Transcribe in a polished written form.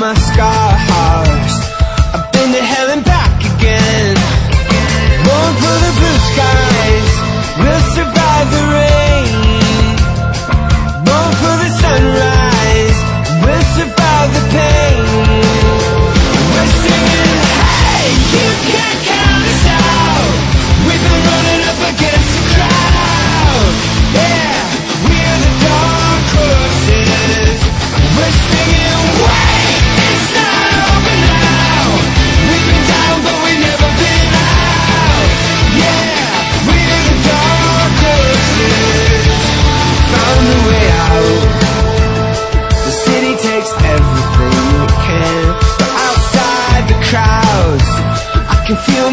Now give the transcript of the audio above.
my scars. I've been to hell and back again. Born for the blue skies, we'll survive the rain. Born for the sunrise, we'll survive the pain. We're singing, hey, you can't count us out. We've been running up against the crowd. Yeah, we're the dark horses. We're singing, wait, it's not over now. We've been down but we've never been out. Yeah, we're the dark horses. Found a way out. The city takes everything it can, but outside the crowds I can feel